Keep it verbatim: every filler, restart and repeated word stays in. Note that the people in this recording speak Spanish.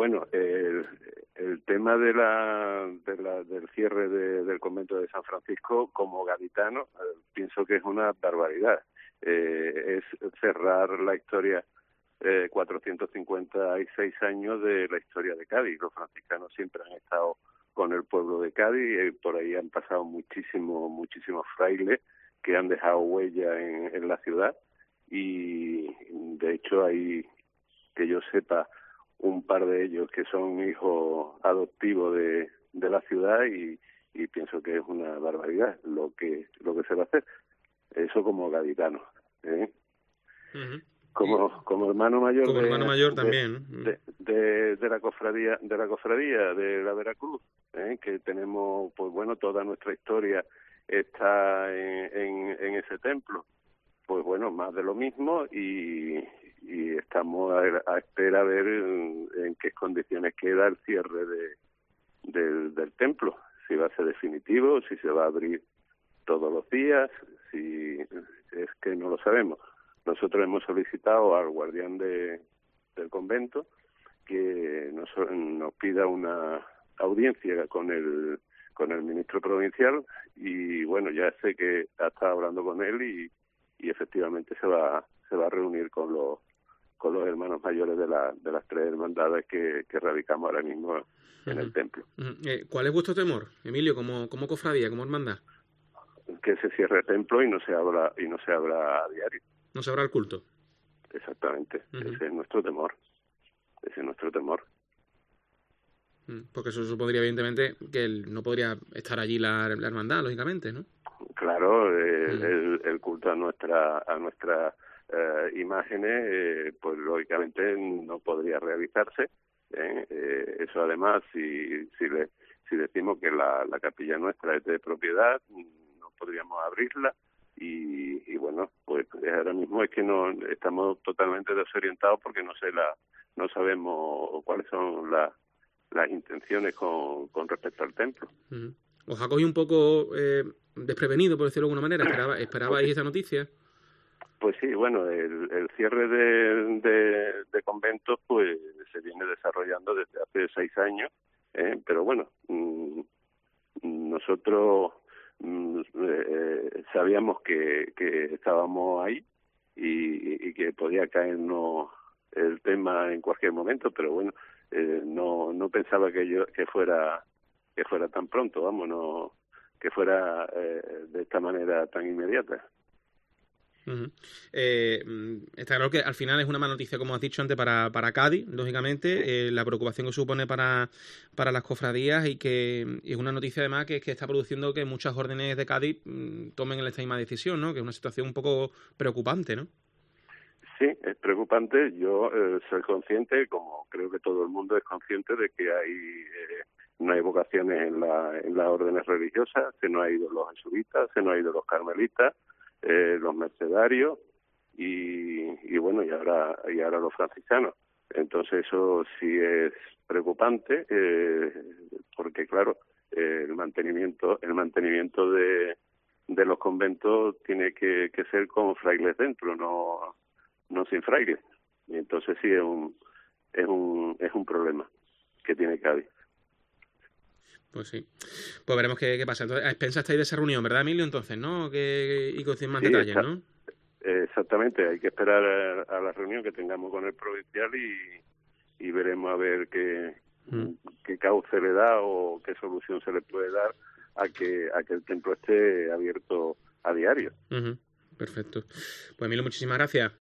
bueno, el, el tema de la, de la del cierre de, del convento de San Francisco, como gaditano, eh, pienso que es una barbaridad. Eh, es cerrar la historia, eh, cuatrocientos cincuenta y seis años de la historia de Cádiz. Los franciscanos siempre han estado con el pueblo de Cádiz, eh, por ahí han pasado muchísimos, muchísimos frailes que han dejado huella en, en la ciudad, y de hecho hay, que yo sepa, un par de ellos que son hijos adoptivos de, de la ciudad, y, y pienso que es una barbaridad lo que lo que se va a hacer. Eso como gaditano, ¿eh? Uh-huh. Como como hermano mayor como de, hermano mayor de, también de, de, de la cofradía de la cofradía de la Veracruz, ¿eh? Que tenemos, pues bueno, toda nuestra historia está en, en, en ese templo. Pues bueno, más de lo mismo, y, y estamos a, a espera a ver en, en qué condiciones queda el cierre de, del, del templo, si va a ser definitivo, si se va a abrir todos los días, si es que no lo sabemos. Nosotros hemos solicitado al guardián de, del convento que nos, nos pida una audiencia con el con el ministro provincial, y bueno, ya sé que ha estado hablando con él, y y efectivamente se va se va a reunir con los con los hermanos mayores de la de las tres hermandades que, que radicamos ahora mismo en uh-huh. el templo. Uh-huh. Eh, ¿Cuál es vuestro temor, Emilio, como como cofradía, como hermandad? Que se cierre el templo y no se abra y no se abra a diario. No se abra el culto. Exactamente, uh-huh. Ese es nuestro temor. Ese es nuestro temor. Porque eso supondría, evidentemente, que él no podría estar allí la, la hermandad, lógicamente, ¿no? Claro, eh, mm. el, el culto a nuestra a nuestras eh, imágenes, eh, pues lógicamente no podría realizarse. ¿eh? Eh, eso además, si si, le, si decimos que la, la capilla nuestra es de propiedad, no podríamos abrirla, y, y bueno, pues ahora mismo es que no estamos totalmente desorientados porque no sé la no sabemos cuáles son las las intenciones con, con respecto al templo. Uh-huh. ¿Os ha cogido un poco eh, desprevenido, por decirlo de alguna manera? ¿Esperaba, ¿Esperabais pues, esa noticia? Pues sí, bueno, el, el cierre de, de, de conventos pues se viene desarrollando desde hace seis años, ¿eh? Pero bueno, mmm, nosotros mmm, eh, sabíamos que, que estábamos ahí, y, y que podía caernos el tema en cualquier momento, pero bueno, eh, no no pensaba que yo que fuera que fuera tan pronto, vamos, no que fuera eh, de esta manera tan inmediata. Uh-huh. Eh, está claro que al final es una mala noticia, como has dicho antes, para, para Cádiz, lógicamente, Sí. eh, la preocupación que supone para, para las cofradías, y que y es una noticia además que, que está produciendo que muchas órdenes de Cádiz mm, tomen esta misma decisión, ¿no? Que es una situación un poco preocupante, ¿no? Sí, es preocupante. Yo eh, soy consciente, como creo que todo el mundo es consciente, de que hay eh, no hay vocaciones en, la, en las órdenes religiosas, se nos ha ido los jesuitas, se nos ha ido los carmelitas, eh, los mercedarios, y, y bueno, y ahora y ahora los franciscanos. Entonces eso sí es preocupante, eh, porque claro, eh, el mantenimiento el mantenimiento de, de los conventos tiene que, que ser con frailes dentro, no no sin frailes, y entonces sí es un es un es un problema que tiene Cádiz. Pues sí, pues veremos qué, qué pasa. Entonces, a expensas estáis de esa reunión, ¿verdad, Emilio? Entonces, ¿no? Que, y con más Sí, detalles, está, ¿no? exactamente, hay que esperar a, a la reunión que tengamos con el provincial, y, y veremos a ver qué, mm. qué cauce le da o qué solución se le puede dar a que a que el templo esté abierto a diario. Uh-huh. Perfecto. Pues Emilio, muchísimas gracias.